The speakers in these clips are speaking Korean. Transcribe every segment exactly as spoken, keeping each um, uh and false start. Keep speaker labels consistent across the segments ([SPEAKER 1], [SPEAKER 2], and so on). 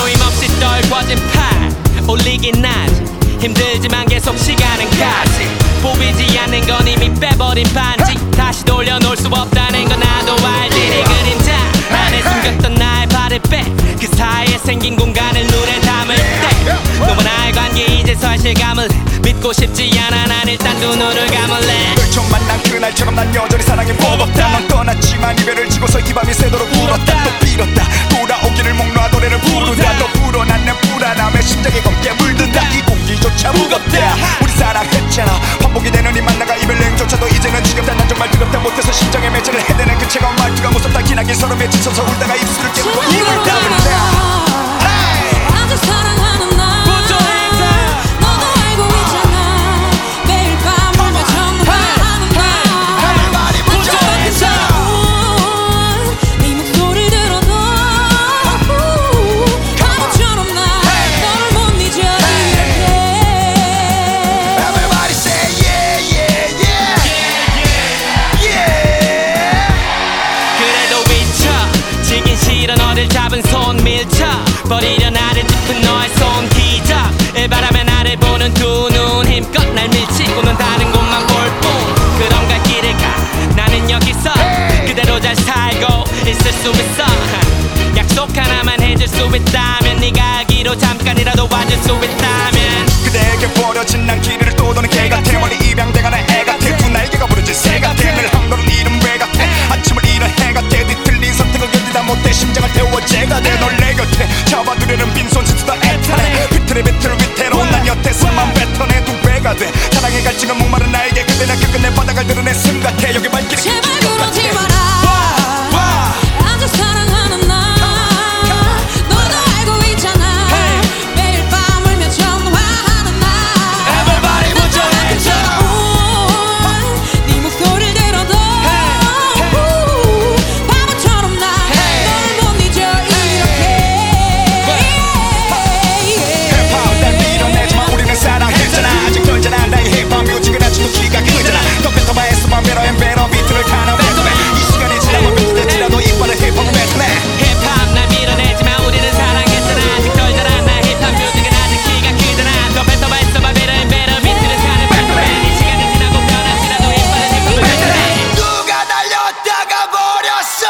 [SPEAKER 1] 모임없이 떨궈진 팔 올리긴 하지 힘들지만 계속 시간은 가지 보이지 않는 건 이미 빼버린 반지 다시 돌려놓을 수 없다는 건 나도 알지 네 그림자 안에 숨겼던 나의 발을 빼 그 사이에 생긴 공간을 눈에 담을 때 너와 나의 관계 이제서야 실감을 믿고 싶지 않아 난 일단 두 눈을 감을래
[SPEAKER 2] 널 처음 만난 그날처럼 난 여전히 사랑이 버겁다 넌 떠났지만 이별을 지고서 이 밤이 새도록 울었다 또 빌었다 돌아오기를 목놓아 노래를 부르다 또 불어나는 불안함에 심장에 검게 물든다 이 공기조차 무겁다 우리 사랑했잖아 반복이 되는 이 만남과 이별 여행조차도 이제는 지겹다 난 정말 두렵다 못해서 심장에 매체를 해대는 그 차가운 말투가 무섭다 기나긴 서름에 지쳐서 울다가 입술을 깨물고 입을 다문다
[SPEAKER 3] 아주 사랑하는 나 너도 알고 있잖아 매일 밤 울며 전화하는 나 네 목소리를 들어도 바보처럼 나 너를 못 잊어 이렇게
[SPEAKER 2] Everybody say yeah yeah yeah yeah
[SPEAKER 1] 그래도 미쳐 지긴 싫어 너를 잡은 손 밀쳐 버리려 나를 짚은 너의 손 기적 일바람에 나를 보는 두 눈 힘껏 날 밀치고는 다른 곳만 볼 뿐 그런 갈 길을 가 나는 여기서 그대로 잘 살고 있을 수 있어 약속 하나만 해줄 수 있다면 네가 알기로 잠깐이라도 와줄 수 있다면
[SPEAKER 2] 그대에게 버려진 난 길을 또 도는 개 같아 멀리 입양돼가는 애 같아 두 날개가 부러진 새 같아 늘 한 걸음 잃은 왜 같아 아침을 잃은 해 같아 뒤틀린 선택을 견디다 못해 심장을 태워 죄가 돼 널 내 곁에 잡아두려는 빈손 스치다 애타네 비틀에 비틀 위태로운 난 여태 숨만 뱉어내 두 배가 돼 사랑의 갈증은 목마른 나에게 그대 나 끝끝내 바닥을 드러낸 숨 같아 여기 발길이
[SPEAKER 3] 제발
[SPEAKER 2] 긴 것
[SPEAKER 3] 그러지
[SPEAKER 2] 같아.
[SPEAKER 3] 마라 아주 사랑하는 나 너도 알고 있잖아 매일 밤 울며 전화하는 나
[SPEAKER 2] Everybody put your hands up.
[SPEAKER 3] 네 목소리를 들어도 바보처럼 나 너를 못 잊어 이렇게
[SPEAKER 2] 힙합 날 밀어내지만 우리는 사랑했잖아 아직 덜잖아 나의 힙합 뮤직은 아직도 기가 크잖아 더 뱉어봐 했으면 better and better 비트를 가나 뱉어내 이 시간이 지나면 뱉어내 지나도 이빨을 힙합을 뱉어내
[SPEAKER 1] 힙합 날 밀어내지만 우리는 사랑했잖아 아직 덜 자란 나 힙합 뮤직은 아직 키가 크잖아 더 뱉어봐 했어봐 better and better 비트를 타는 뱉어내 이 시간이 지나고 변하지라도 이빨은 힙합을 뱉어내
[SPEAKER 2] 누가 날렸다가 버렸어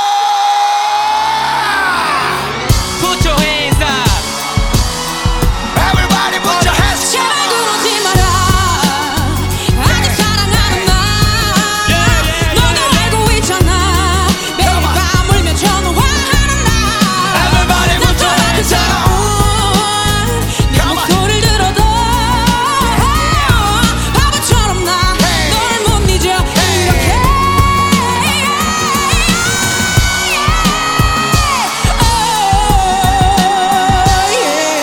[SPEAKER 1] Put your hands up
[SPEAKER 2] Everybody put your hands up.
[SPEAKER 3] 제발 그러지 마라 아직 사랑하는 나 너도 알고 있잖아 매일 밤 울며 전화하는 나
[SPEAKER 2] Everybody put your hands up.
[SPEAKER 3] 네 목소리를 들어도 바보처럼 나 널 못 잊어 이렇게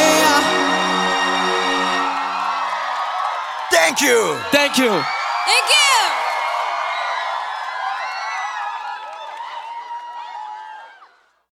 [SPEAKER 2] Thank you.
[SPEAKER 1] Thank you
[SPEAKER 3] Thank you.